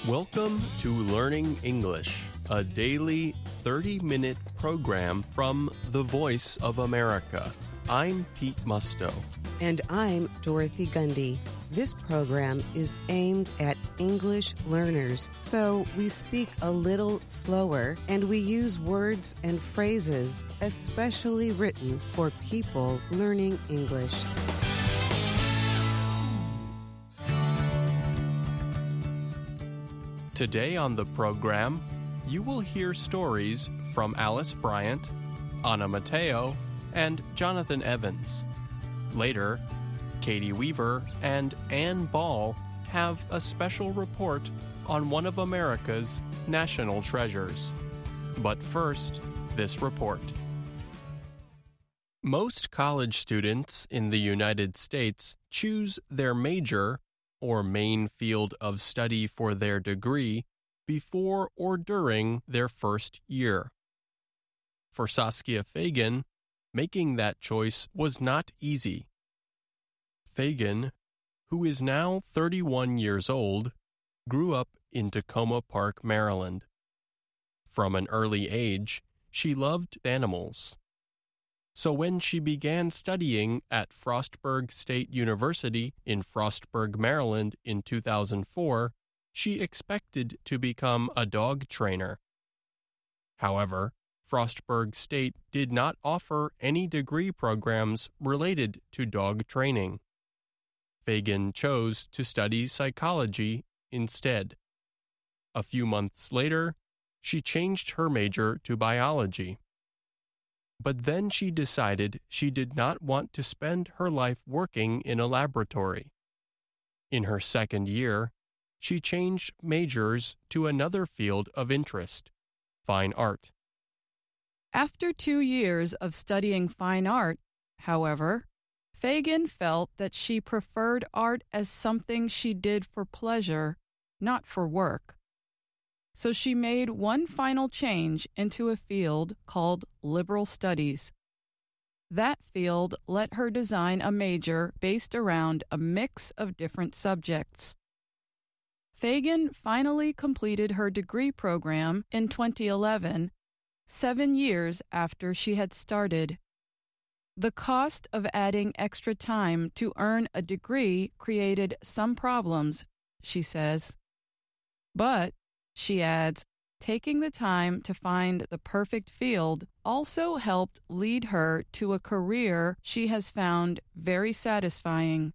Welcome to Learning English, a daily 30-minute program from the Voice of America. I'm Pete Musto. And I'm Dorothy Gundy. This program is aimed at English learners, so we speak a little slower and we use words and phrases especially written for people learning English. Today on the program, you will hear stories from Alice Bryant, Anna Mateo, and Jonathan Evans. Later, Katie Weaver and Ann Ball have a special report on one of America's national treasures. But first, this report. Most college students in the United States choose their major or main field of study for their degree before or during their first year. For Saskia Fagan, making that choice was not easy. Fagan, who is now 31 years old, grew up in Tacoma Park, Maryland. From an early age, she loved animals. So when she began studying at Frostburg State University in Frostburg, Maryland in 2004, she expected to become a dog trainer. However, Frostburg State did not offer any degree programs related to dog training. Fagan chose to study psychology instead. A few months later, she changed her major to biology. But then she decided she did not want to spend her life working in a laboratory. In her second year, she changed majors to another field of interest, fine art. After 2 years of studying fine art, however, Fagan felt that she preferred art as something she did for pleasure, not for work. So she made one final change into a field called liberal studies. That field let her design a major based around a mix of different subjects. Fagan finally completed her degree program in 2011, 7 years after she had started. The cost of adding extra time to earn a degree created some problems, she says. But, she adds, taking the time to find the perfect field also helped lead her to a career she has found very satisfying.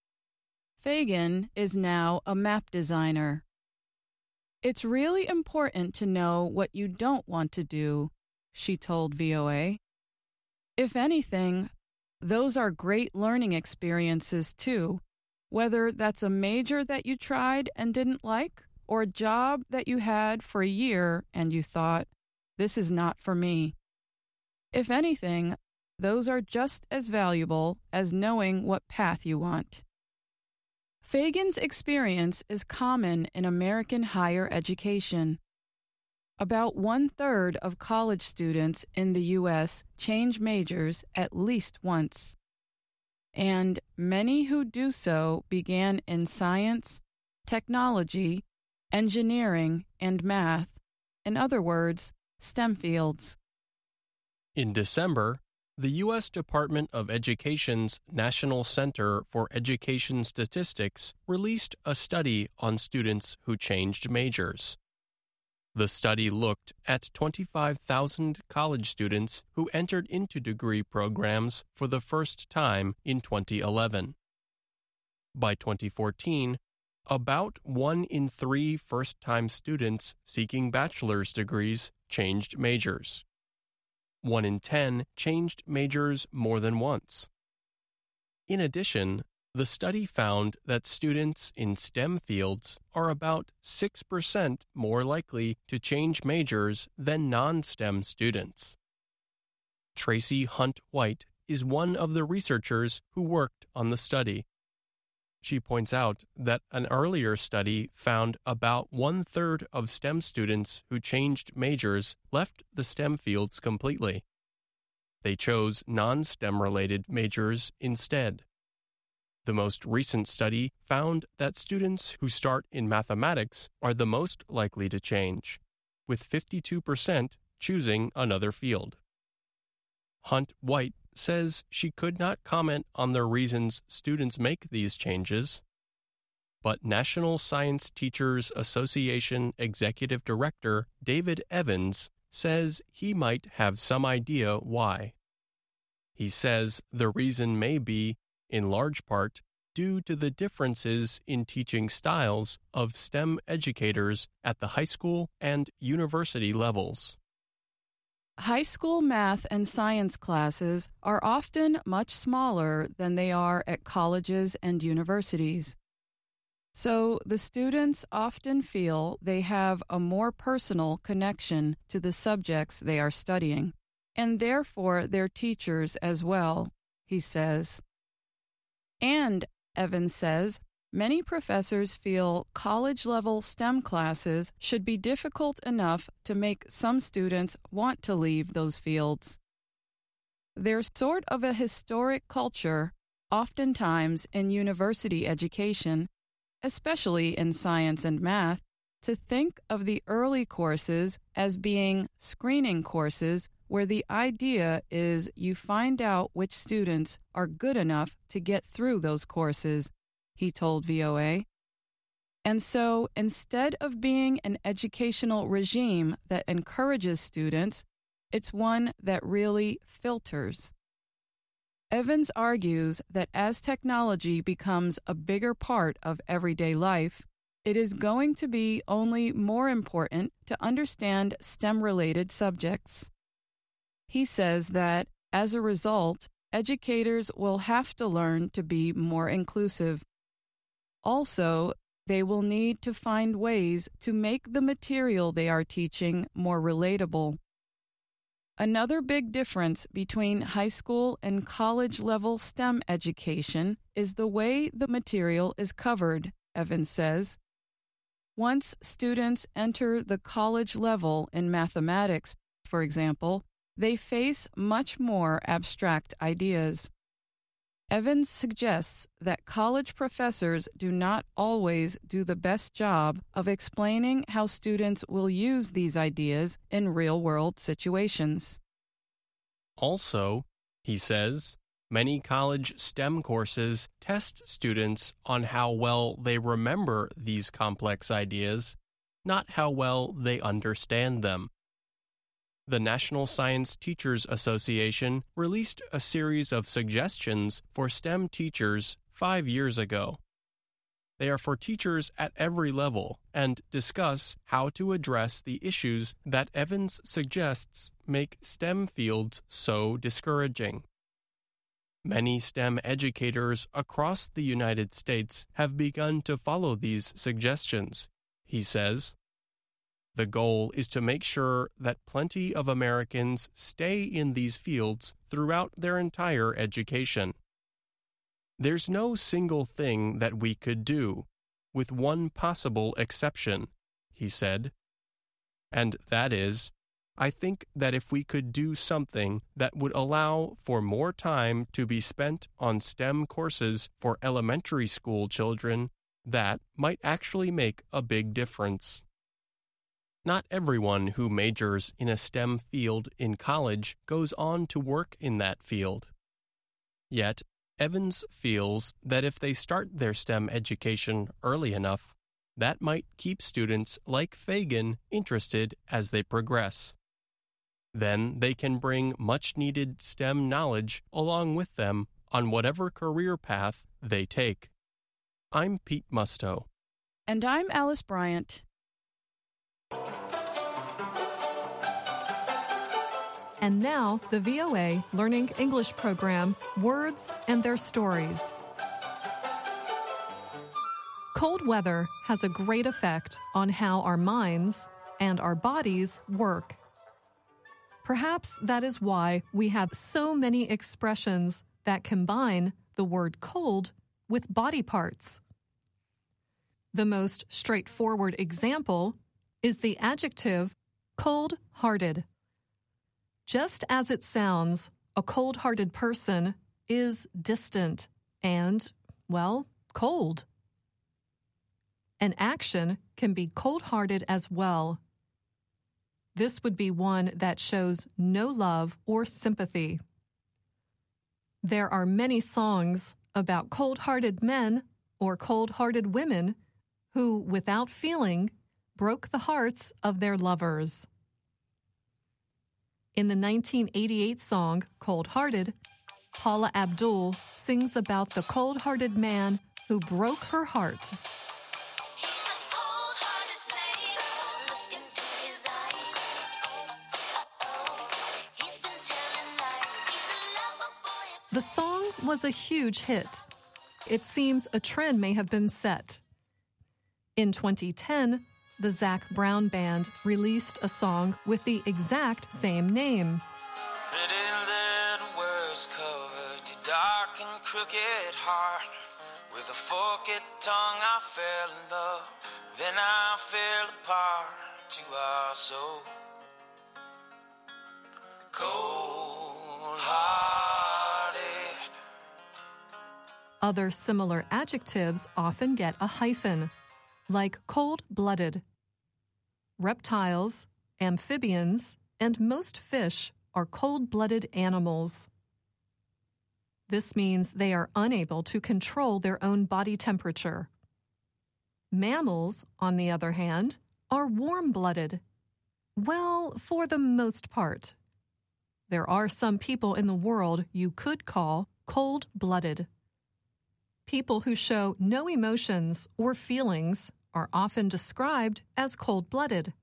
Fagan is now a map designer. It's really important to know what you don't want to do, she told VOA. If anything, those are great learning experiences too, whether that's a major that you tried and didn't like, or a job that you had for a year and you thought, this is not for me. If anything, those are just as valuable as knowing what path you want. Fagan's experience is common in American higher education. About 1/3 of college students in the U.S. change majors at least once. And many who do so began in science, technology, engineering, and math, in other words, STEM fields. In December, the U.S. Department of Education's National Center for Education Statistics released a study on students who changed majors. The study looked at 25,000 college students who entered into degree programs for the first time in 2011. By 2014, about 1 in 3 first-time students seeking bachelor's degrees changed majors. 1 in 10 changed majors more than once. In addition, the study found that students in STEM fields are about 6% more likely to change majors than non-STEM students. Tracy Hunt White is one of the researchers who worked on the study. She points out that an earlier study found about 1/3 of STEM students who changed majors left the STEM fields completely. They chose non-STEM related majors instead. The most recent study found that students who start in mathematics are the most likely to change, with 52% choosing another field. Hunt White says she could not comment on the reasons students make these changes, but National Science Teachers Association Executive Director David Evans says he might have some idea why. He says the reason may be, in large part, due to the differences in teaching styles of STEM educators at the high school and university levels. High school math and science classes are often much smaller than they are at colleges and universities. So the students often feel they have a more personal connection to the subjects they are studying, and therefore their teachers as well, he says. And, Evans says, many professors feel college-level STEM classes should be difficult enough to make some students want to leave those fields. There's sort of a historic culture, oftentimes in university education, especially in science and math, to think of the early courses as being screening courses where the idea is you find out which students are good enough to get through those courses, he told VOA. And so instead of being an educational regime that encourages students, it's one that really filters. Evans argues that as technology becomes a bigger part of everyday life, it is going to be only more important to understand STEM-related subjects. He says that, as a result, educators will have to learn to be more inclusive. Also, they will need to find ways to make the material they are teaching more relatable. Another big difference between high school and college-level STEM education is the way the material is covered, Evans says. Once students enter the college level in mathematics, for example, they face much more abstract ideas. Evans suggests that college professors do not always do the best job of explaining how students will use these ideas in real-world situations. Also, he says, many college STEM courses test students on how well they remember these complex ideas, not how well they understand them. The National Science Teachers Association released a series of suggestions for STEM teachers 5 years ago. They are for teachers at every level and discuss how to address the issues that Evans suggests make STEM fields so discouraging. Many STEM educators across the United States have begun to follow these suggestions, he says. The goal is to make sure that plenty of Americans stay in these fields throughout their entire education. There's no single thing that we could do, with one possible exception, he said. And that is, I think that if we could do something that would allow for more time to be spent on STEM courses for elementary school children, that might actually make a big difference. Not everyone who majors in a STEM field in college goes on to work in that field. Yet, Evans feels that if they start their STEM education early enough, that might keep students like Fagan interested as they progress. Then they can bring much-needed STEM knowledge along with them on whatever career path they take. I'm Pete Musto. And I'm Alice Bryant. And now, the VOA Learning English program, Words and Their Stories. Cold weather has a great effect on how our minds and our bodies work. Perhaps that is why we have so many expressions that combine the word cold with body parts. The most straightforward example is the adjective cold-hearted. Just as it sounds, a cold-hearted person is distant and, well, cold. An action can be cold-hearted as well. This would be one that shows no love or sympathy. There are many songs about cold-hearted men or cold-hearted women who, without feeling, broke the hearts of their lovers. In the 1988 song Cold Hearted, Paula Abdul sings about the cold-hearted man who broke her heart. The song was a huge hit. It seems a trend may have been set. In 2010, the Zac Brown Band released a song with the exact same name. Pretty little words covered your dark and crooked heart. With a forked tongue I fell in love, then I fell apart to our soul. Cold-hearted. Other similar adjectives often get a hyphen, like cold-blooded. Reptiles, amphibians, and most fish are cold-blooded animals. This means they are unable to control their own body temperature. Mammals, on the other hand, are warm-blooded. Well, for the most part. There are some people in the world you could call cold-blooded. People who show no emotions or feelings are often described as cold-blooded.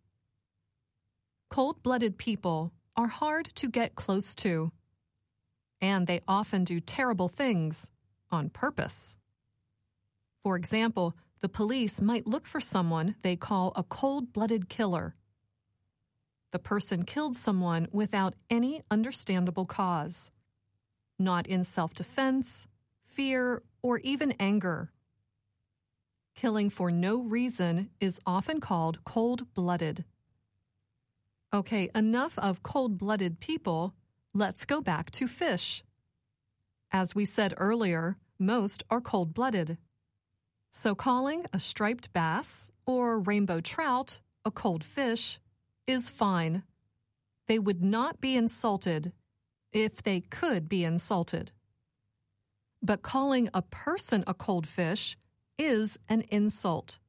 Cold-blooded people are hard to get close to, and they often do terrible things on purpose. For example, the police might look for someone they call a cold-blooded killer. The person killed someone without any understandable cause, not in self-defense, fear, or even anger. Killing for no reason is often called cold-blooded. Okay, enough of cold-blooded people. Let's go back to fish. As we said earlier, most are cold-blooded. So calling a striped bass or rainbow trout a cold fish is fine. They would not be insulted if they could be insulted. But calling a person a cold fish is an insult.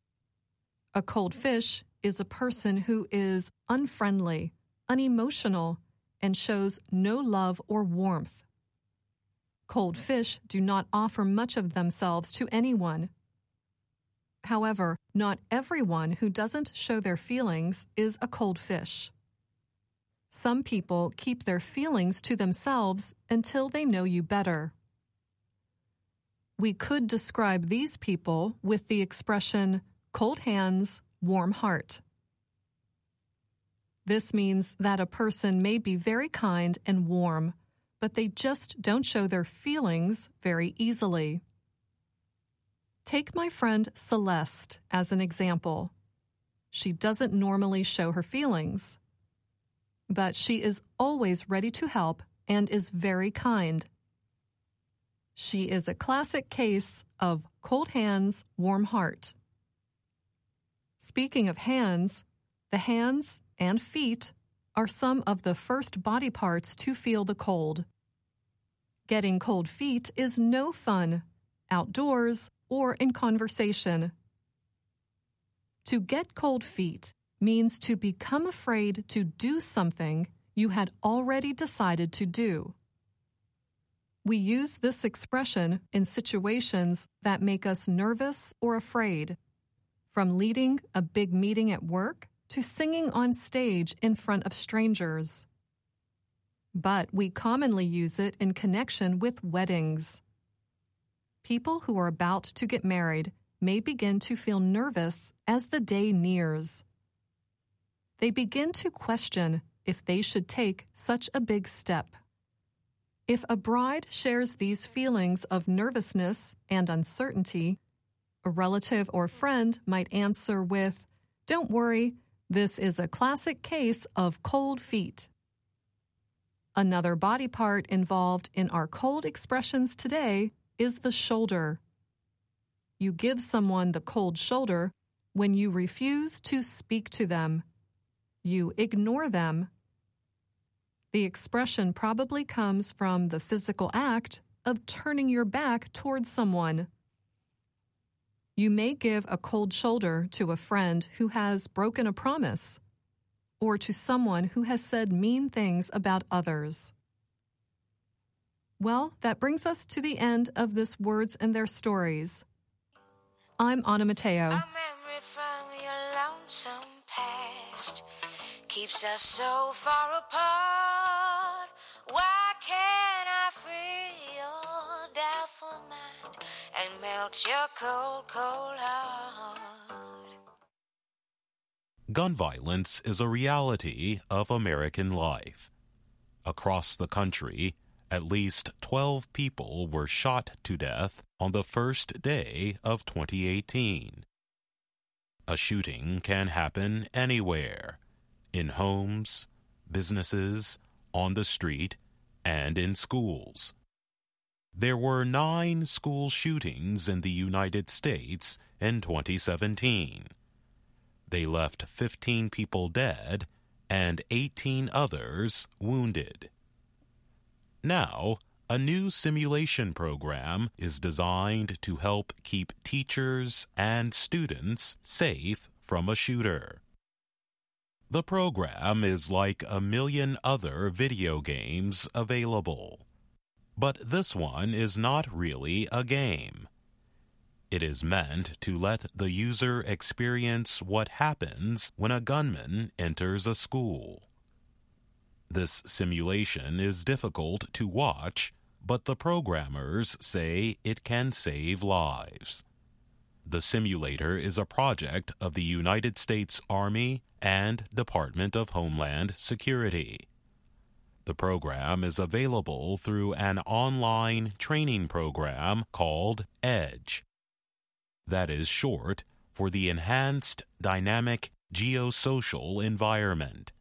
A cold fish is a person who is unfriendly, unemotional, and shows no love or warmth. Cold fish do not offer much of themselves to anyone. However, not everyone who doesn't show their feelings is a cold fish. Some people keep their feelings to themselves until they know you better. We could describe these people with the expression, cold hands, warm heart. This means that a person may be very kind and warm, but they just don't show their feelings very easily. Take my friend Celeste as an example. She doesn't normally show her feelings, but she is always ready to help and is very kind. She is a classic case of cold hands, warm heart. Speaking of hands, the hands and feet are some of the first body parts to feel the cold. Getting cold feet is no fun, outdoors or in conversation. To get cold feet means to become afraid to do something you had already decided to do. We use this expression in situations that make us nervous or afraid, from leading a big meeting at work to singing on stage in front of strangers. But we commonly use it in connection with weddings. People who are about to get married may begin to feel nervous as the day nears. They begin to question if they should take such a big step. If a bride shares these feelings of nervousness and uncertainty, a relative or friend might answer with, "Don't worry, this is a classic case of cold feet." Another body part involved in our cold expressions today is the shoulder, You give someone the cold shoulder when you refuse to speak to them. You ignore them. The expression probably comes from the physical act of turning your back towards someone. You may give a cold shoulder to a friend who has broken a promise, or to someone who has said mean things about others. Well, that brings us to the end of this Words and Their Stories. I'm Anna Mateo. A memory from your lonesome past keeps us so far apart. Why can't I free your doubtful mind and melt your cold, cold heart? Gun violence is a reality of American life. Across the country, at least 12 people were shot to death on the first day of 2018. A shooting can happen anywhere, in homes, businesses, on the street, and in schools. There were 9 school shootings in the United States in 2017. They left 15 people dead and 18 others wounded. Now, a new simulation program is designed to help keep teachers and students safe from a shooter. The program is like a million other video games available. But this one is not really a game. It is meant to let the user experience what happens when a gunman enters a school. This simulation is difficult to watch, but the programmers say it can save lives. The simulator is a project of the United States Army and Department of Homeland Security. The program is available through an online training program called EDGE. That is short for the Enhanced Dynamic Geosocial Environment.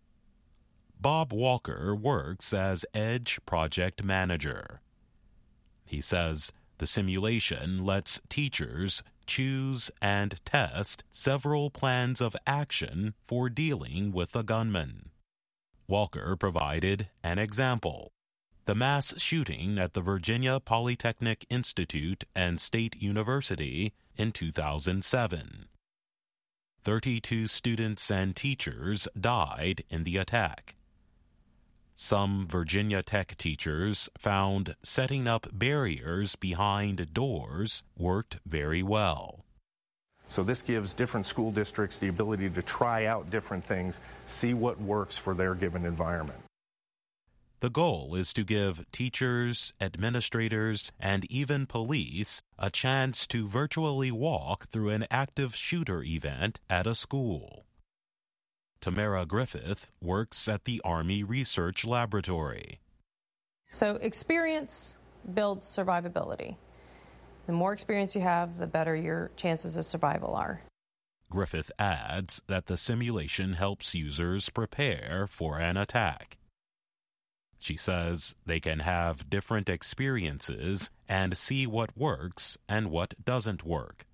Bob Walker works as EDGE project manager. He says the simulation lets teachers choose and test several plans of action for dealing with a gunman. Walker provided an example. The mass shooting at the Virginia Polytechnic Institute and State University in 2007. 32 students and teachers died in the attack. Some Virginia Tech teachers found setting up barriers behind doors worked very well. So this gives different school districts the ability to try out different things, see what works for their given environment. The goal is to give teachers, administrators, and even police a chance to virtually walk through an active shooter event at a school. Tamara Griffith works at the Army Research Laboratory. So experience builds survivability. The more experience you have, the better your chances of survival are. Griffith adds that the simulation helps users prepare for an attack. She says they can have different experiences and see what works and what doesn't work.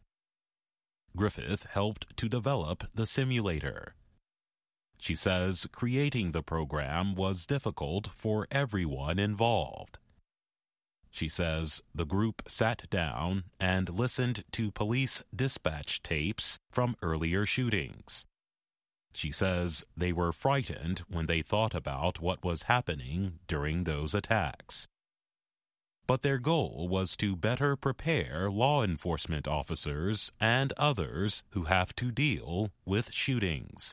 Griffith helped to develop the simulator. She says creating the program was difficult for everyone involved. She says the group sat down and listened to police dispatch tapes from earlier shootings. She says they were frightened when they thought about what was happening during those attacks. But their goal was to better prepare law enforcement officers and others who have to deal with shootings.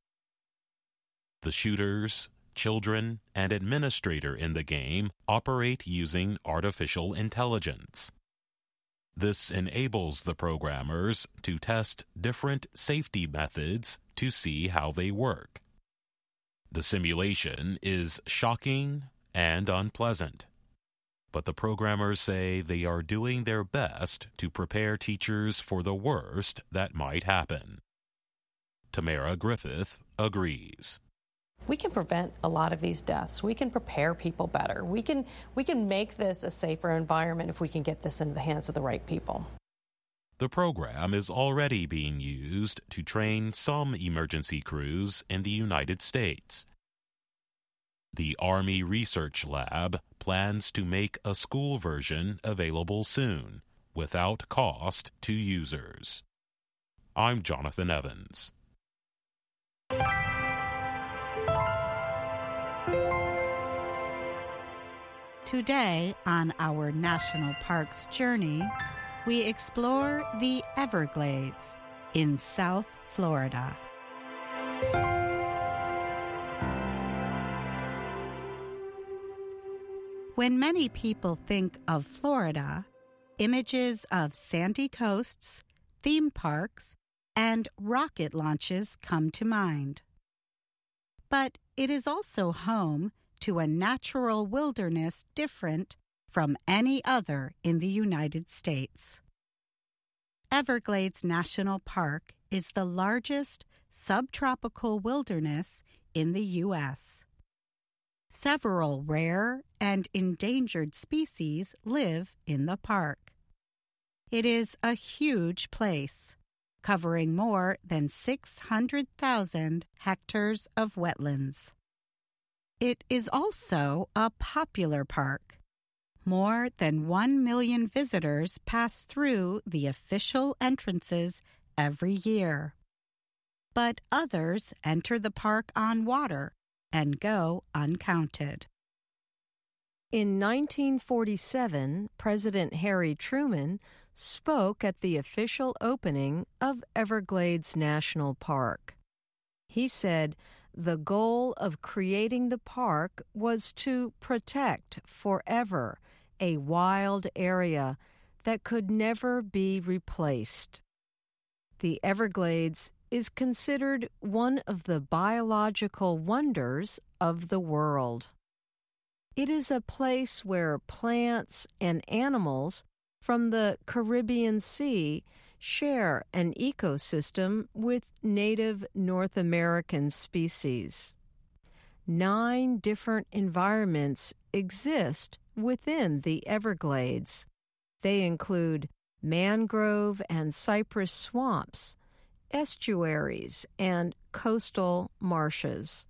The shooters, children, and administrator in the game operate using artificial intelligence. This enables the programmers to test different safety methods to see how they work. The simulation is shocking and unpleasant, but the programmers say they are doing their best to prepare teachers for the worst that might happen. Tamara Griffith agrees. We can prevent a lot of these deaths. We can prepare people better. We can make this a safer environment if we can get this into the hands of the right people. The program is already being used to train some emergency crews in the United States. The Army Research Lab plans to make a school version available soon, without cost to users. I'm Jonathan Evans. Today, on our national parks journey, we explore the Everglades in South Florida. When many people think of Florida, images of sandy coasts, theme parks, and rocket launches come to mind. But it is also home to a natural wilderness different from any other in the United States. Everglades National Park is the largest subtropical wilderness in the U.S. Several rare and endangered species live in the park. It is a huge place, covering more than 600,000 hectares of wetlands. It is also a popular park. More than 1 million visitors pass through the official entrances every year. But others enter the park on water and go uncounted. In 1947, President Harry Truman spoke at the official opening of Everglades National Park. He said the goal of creating the park was to protect forever a wild area that could never be replaced. The Everglades is considered one of the biological wonders of the world. It is a place where plants and animals from the Caribbean Sea share an ecosystem with native North American species. 9 different environments exist within the Everglades. They include mangrove and cypress swamps, estuaries, and coastal marshes.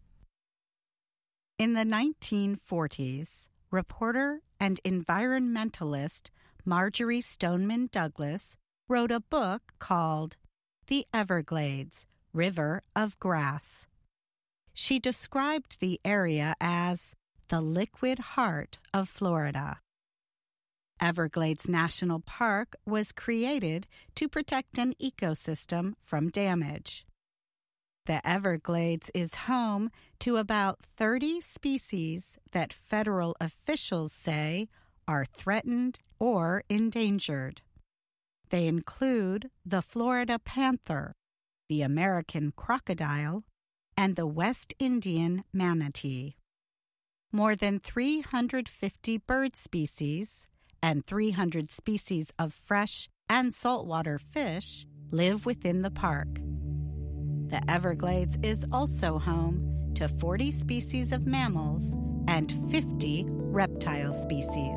In the 1940s, reporter and environmentalist Marjorie Stoneman Douglas wrote a book called The Everglades, River of Grass. She described the area as the liquid heart of Florida. Everglades National Park was created to protect an ecosystem from damage. The Everglades is home to about 30 species that federal officials say are threatened or endangered. They include the Florida panther, the American crocodile, and the West Indian manatee. More than 350 bird species and 300 species of fresh and saltwater fish live within the park. The Everglades is also home to 40 species of mammals and 50 reptile species.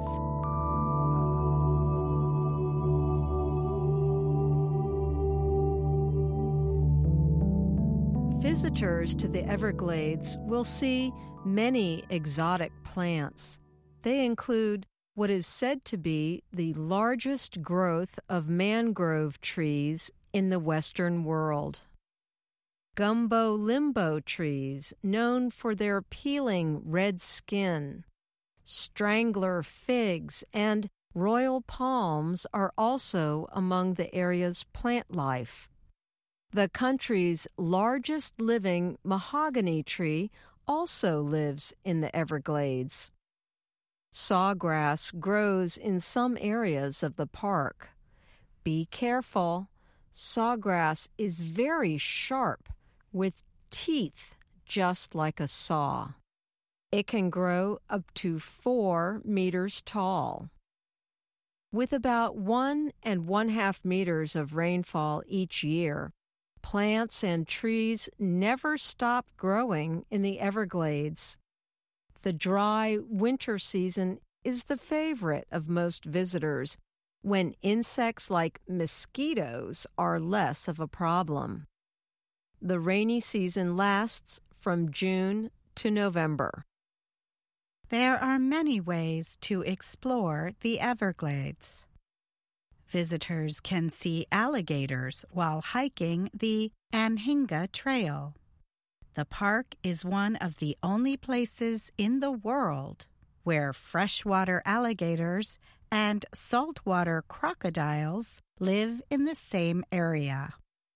Visitors to the Everglades will see many exotic plants. They include what is said to be the largest growth of mangrove trees in the Western world. Gumbo limbo trees, known for their peeling red skin. Strangler figs and royal palms are also among the area's plant life. The country's largest living mahogany tree also lives in the Everglades. Sawgrass grows in some areas of the park. Be careful. Sawgrass is very sharp, with teeth just like a saw. It can grow up to 4 meters tall. With about 1 1/2 meters of rainfall each year, plants and trees never stop growing in the Everglades. The dry winter season is the favorite of most visitors, when insects like mosquitoes are less of a problem. The rainy season lasts from June to November. There are many ways to explore the Everglades. Visitors can see alligators while hiking the Anhinga Trail. The park is one of the only places in the world where freshwater alligators and saltwater crocodiles live in the same area.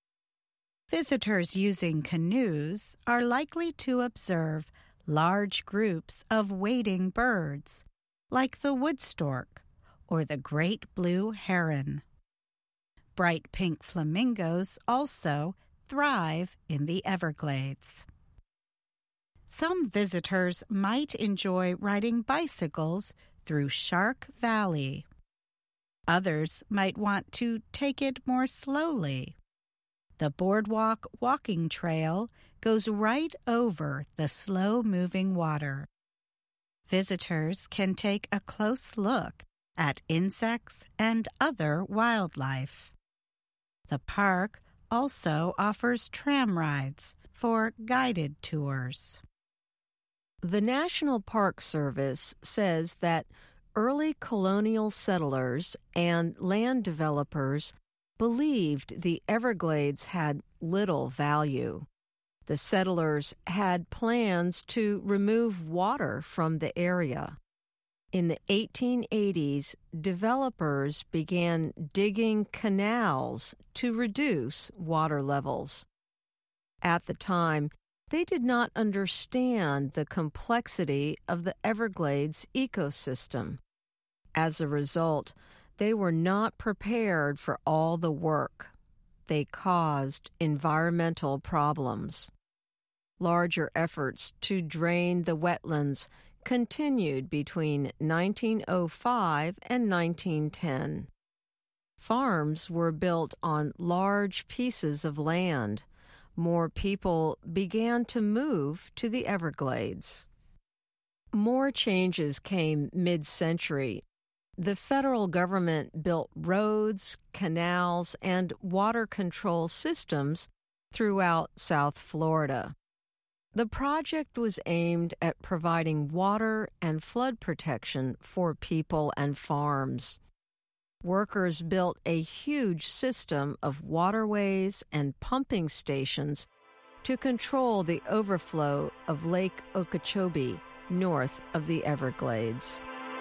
Visitors using canoes are likely to observe large groups of wading birds, like the wood stork or the great blue heron. Bright pink flamingos also thrive in the Everglades. Some visitors might enjoy riding bicycles through Shark Valley. Others might want to take it more slowly. The Boardwalk walking trail goes right over the slow-moving water. Visitors can take a close look at insects and other wildlife. The park also offers tram rides for guided tours. The National Park Service says that early colonial settlers and land developers believed the Everglades had little value. The settlers had plans to remove water from the area. In the 1880s, developers began digging canals to reduce water levels. At the time, they did not understand the complexity of the Everglades ecosystem. As a result, they were not prepared for all the work. They caused environmental problems. Larger efforts to drain the wetlands continued between 1905 and 1910. Farms were built on large pieces of land. More people began to move to the Everglades. More changes came mid-century. The federal government built roads, canals, and water control systems throughout South Florida. The project was aimed at providing water and flood protection for people and farms. Workers built a huge system of waterways and pumping stations to control the overflow of Lake Okeechobee north of the Everglades.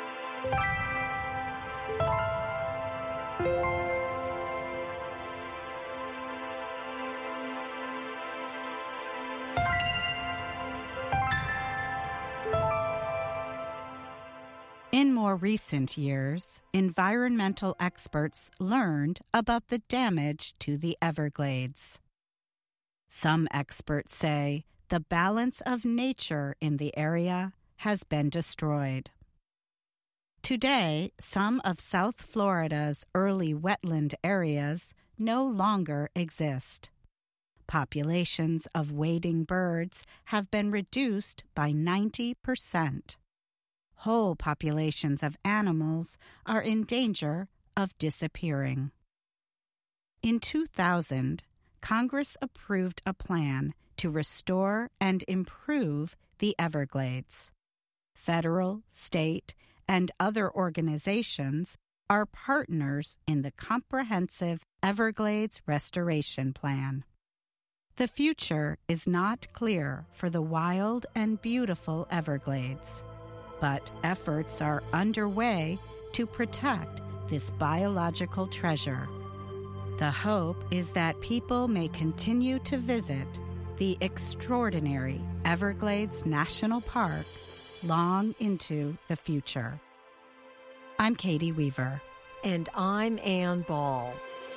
In more recent years, environmental experts learned about the damage to the Everglades. Some experts say the balance of nature in the area has been destroyed. Today, some of South Florida's early wetland areas no longer exist. Populations of wading birds have been reduced by 90%. Whole populations of animals are in danger of disappearing. In 2000, Congress approved a plan to restore and improve the Everglades. Federal, state, and other organizations are partners in the comprehensive Everglades Restoration Plan. The future is not clear for the wild and beautiful Everglades, but efforts are underway to protect this biological treasure. The hope is that people may continue to visit the extraordinary Everglades National Park long into the future. I'm Katie Weaver. And I'm Ann Ball.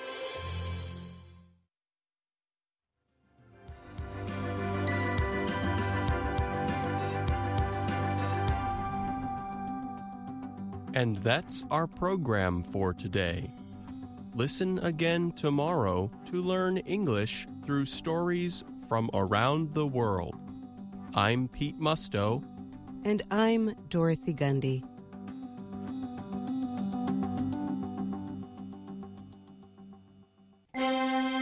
And that's our program for today. Listen again tomorrow to learn English through stories from around the world. I'm Pete Musto. And I'm Dorothy Gundy.